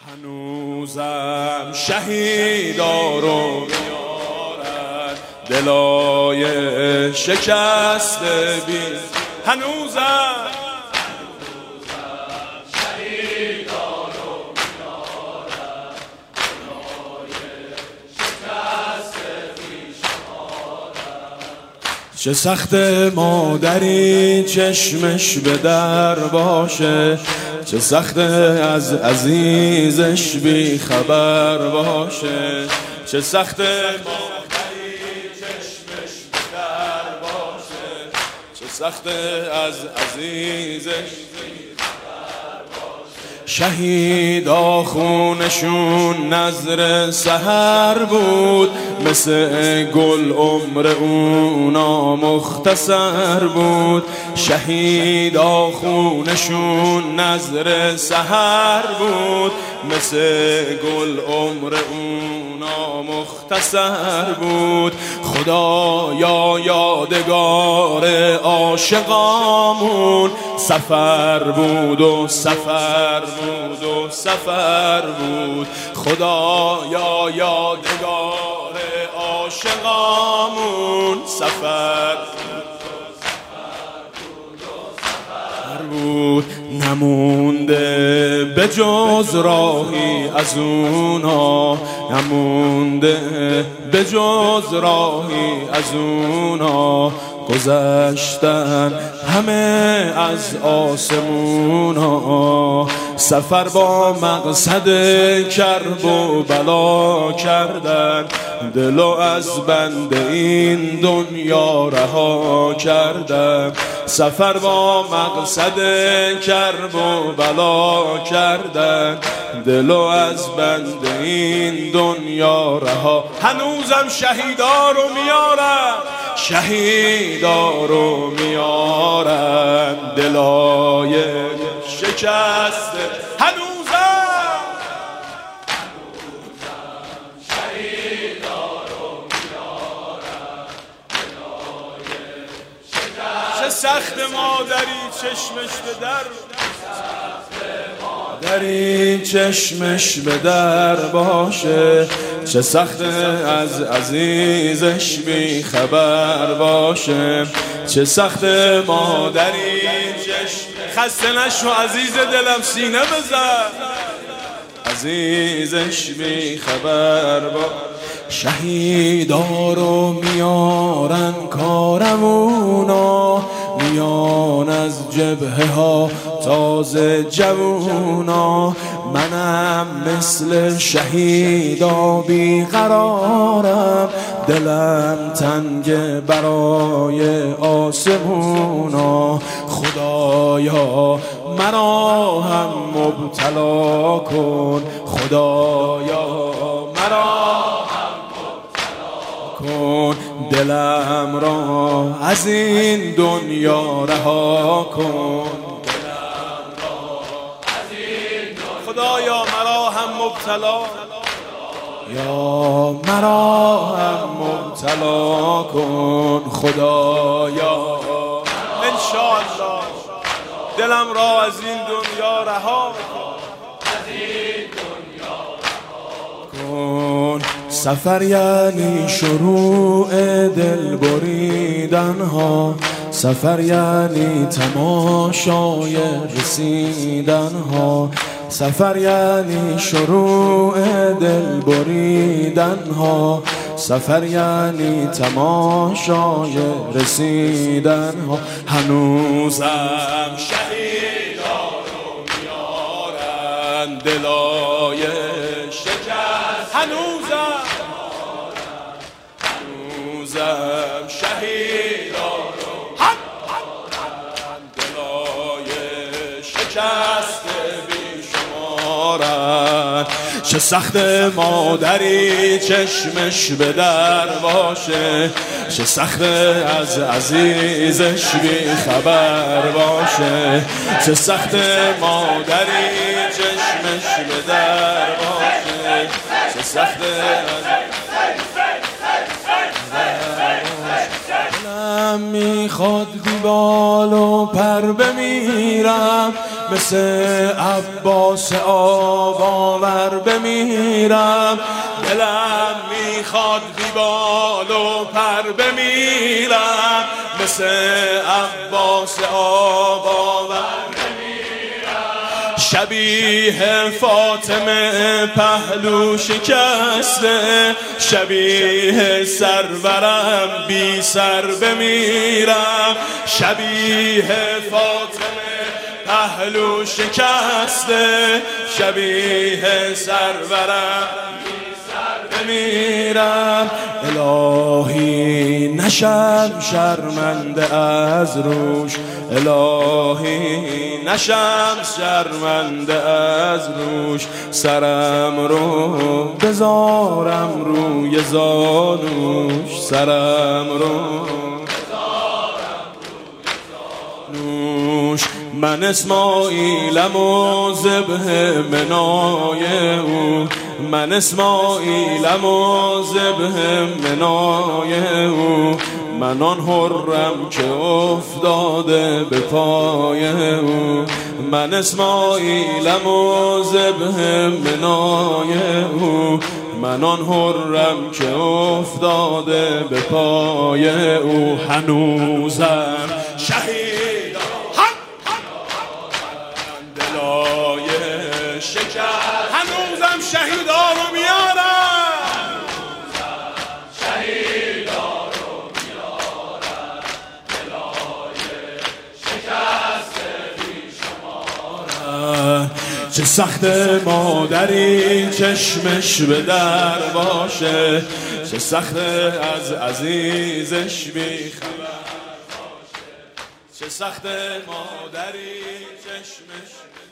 هنوزم شهیدا رو میارن دلای شکسته بی هنوزم شهیدا رو میارن دلای شکسته بیشمارن چه سخت مادری چشمش به در باشه، چه سخت از عزیزش بی خبر باشه، چه سخت مادری چشمش به در باشه، چه سخت از عزیزش بی خبر باشه. شهیدا خونشون نذر سحر بود، مثل گل عمر اونا مختصر بود. شهیدا خونشون نذر سحر بود، مثل گل عمر اونا مختصر بود. خدایا یادگار عاشقامون سفر بود و سفر بود و سفر بود. خدایا یادگار عاشقامون سفر بود. نمونده به جز راهی از اونا، نمونده به جز راهی از اونا. گذشتن همه از آسمونا، سفر با مقصد کرب و بلا کردن. دلو از بند این دنیا رها کردن، سفر با مقصد کرب و بلا کردن. دلو از بند این دنیا رها. هنوزم شهیدا رو میارن، شهیدا رو میارن دلای شکسته. هنوزم شهیدا رو میارن دلای شکسته. چه سخت مادری چشمش به در، مادری چشمش به در باشه، چه سخت از عزیزش بی خبر باشه. چه سخت مادری چشم خسته نشو عزیز دلم سینه بزن، عزیزش بی خبر باشه. شهیدا رو میارن کارمونا، میان از جبهه ها تازه جوونا. منم مثل شهیدا بیقرارم، دلم تنگ برای آسمونا. خدایا مرا هم مبتلا کن، خدایا مرا هم مبتلا کن. دلم را از این دنیا رها کن، خدایا مرا هم مبتلا، یا مرا هم مبتلا کن. خدایا انشاءالله دلم را از این دنیا رها کن. سفر یعنی شروع دل بریدن ها، سفر یعنی تماشای رسیدن ها. سفر یعنی شروع دل بریدن ها، سفر یعنی تماشای رسیدن ها. هنوزم شهیدا رو میارن دلای شکست. هنوزم شهیدا رو میارن دلای شکست بیشمارن. چه سخت مادری چشمش به در باشه، چه سخت از عزیزش بی خبر باشه. چه سخت مادری چشمش به در باشه، چه سخت دلم میخواد دیبال و پر بمیرم، مثل عباس آب آور بمیرم، دلم میخواد بی بال و پر بمیرم، مثل عباس آب آور شبیه فاطمه پهلو شکسته، شبیه سرورم بی سر بمیرم، شبیه فاطمه پهلو شکسته، شبیه سرورم بمیرم. الهی نشم شرمنده از روش، الهی نشم شرمنده از روش، سرم رو بذارم روی زانوش، سرم رو من اسماعیلم و ذبح منای او، من اسماعیلم و ذبح منای او، من آن حرم که افتاده به پای او، من اسماعیلم و ذبح منای او، من آن حرم که افتاده به پای او. هنوزم شهید شکر، هنوزم شهیدا رو میارم، شهیدا رو میارم، دلای شکست بیشمارم. چه سخت مادری چشمش به در باشه، چه سخت از عزیزش بی خبر باشه، چه سخت مادری چشمش